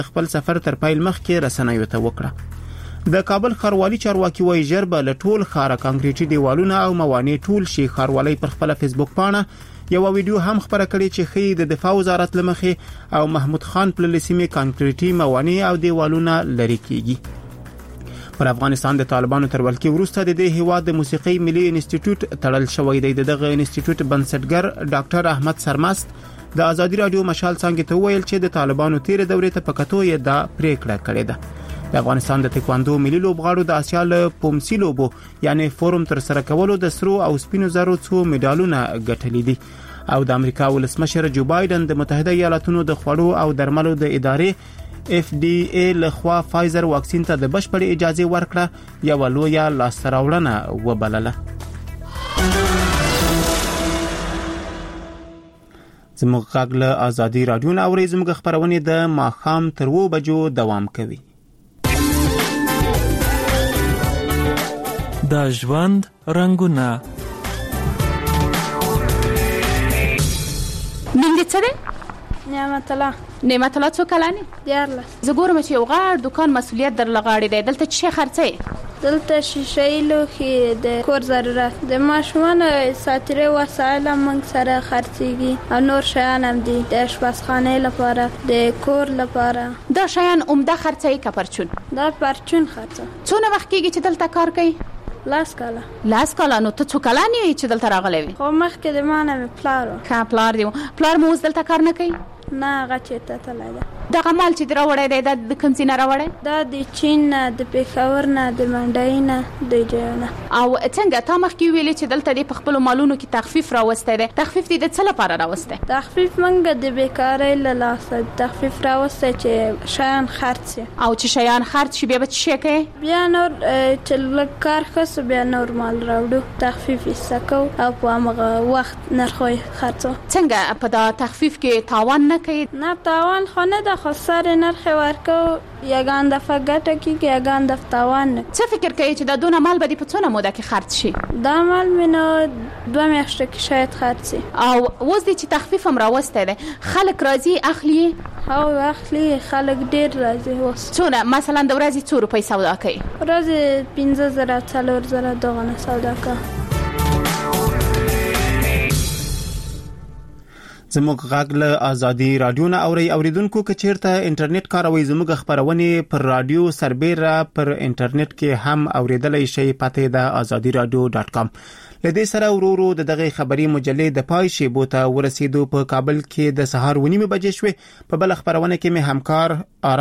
خپل سفر تر پیل مخکې رسنیو ته وکړه. د کابل ښاروالي چارواکي وایي ژر به له ټول ښاره کانکریټي دیوالونه او موانع ټول شي. ښاروالي پر خپل فیسبوک پاڼه یو ویډیو هم خبره کړې چې ښیي د دفاع وزارت له مخې او محمود خان پللې سیمې کانکریټي موانع او دیوالونه لري کیږي. پر افغانستان د طالبانو تر ولکې وروسته د دې هیواد د موسیقي ملي انسټیټیوټ تړل شوی دی. دغه انسټیټیوټ بنسټګر ډاکټر احمد سرمست د ازادي رادیو مشال څنګه ته ویل چې د طالبانو تیر دورې ته پکتو یې دا پریکړه کړې ده. د افغانستان د تکواندو ملي لوبغاړو د آسیا له پومسي لوبو یعنی فورم تر سره کولو د سرو او سپینو زرو څو میډالونه ګټلي دي. او د امریکا ولسمشر جو بایدن د متحده ایالاتونو د خوړو او درملو د ادارې FDA لخوا فایزر واکسین ته د بشپړ اجازه ورکړه یو لویه لاستراوړنه وبلله. زموږ غږ له ازادي رادیو نه اوري. زموږ خبرونه د ماښام تر 2 بجو دوام کوي. د ژوند رنگونه نوم دې څه دی؟ نعمت الله. نعمت الله څو کلانې؟ 14. زه ګورم چې یو غاړ دکان مسؤلیت در لغاړې دی. دلته څه خرڅې؟ دلته شیشې لوښي د کور ضرورت د ماشومان ساتیري وسایل موږ سره خرڅيږي او نور شیان هم دي د اشپزخانه لپاره د کور لپاره. دا شیان عمده خرڅې کا پرچون؟ دا پرچون خرڅه. څونه وخت کېږي چې دلته کار کوي؟ 10 کاله. 10 کاله. نو ته څو کلانې چې دلته راغلی وې؟ خو مخکې د مانه پلار کا پلار دی. پلار مو اوس دلته کار نه کوي؟ نه غچې ته تللی ده. دغه مال چې راوړی دی د کوم ځای نه راوړی؟ دا د چین نه، د پېښور نه، د منډۍ نه، د جیو نه. او څنګه تا مخکې ویلې چې دلته د په خپلو مالونو کې تخفیف راوستی دی؟ تخفیف دې د څه لپاره راوستی؟ تخفیف موږ د بیکارۍ له لاسه تخفیف راوستی چې شیان خرڅ شي. او چې شیان خرڅ شي بیا به څه شی کوې؟ بیا نور چې لږ کار ښه سو بیا نور مال راوړو، تخفیف ایسته کوو او په همغه وخت نرخ یې خرڅو. څنګه په دا تخفیف کې تاوان نه کوي؟ نه تاوان خو نه ده، خو سر نرخ ورکو یگان دفعه ګټه کېږي یگان دفعه تاوان نه. څه فکر کوي چې دا دونه مال به دې په څونه موده کې خرڅ شي؟ دا مال مې نو 2 میاشتې کې شاید خرڅ شي. او اوس دې چې تخفیف هم راوستی دی خلک راځي اخلي؟ او اخلي خلک ډېر راځي. اوس څونه مثلا د ورځې څو روپۍ سودا کوي؟ ورځې 15,000 4,000 دغه نه سودا کوي. زموږ غږ له ازادي رادیو نه اوري. اوریدونکو که چیرته انټرنیټ کاروي زموږ خبرونه پر رادیو سربېره پر انټرنیټ کې هم اوریدلای شي. پته د azadiradio.com. لدې سره ورورو دغه خبري مجلې د پای شی بوته ورسېدو. په کابل کې د سهار 9 بجې شوې. په بل خبرونه کې مې همکار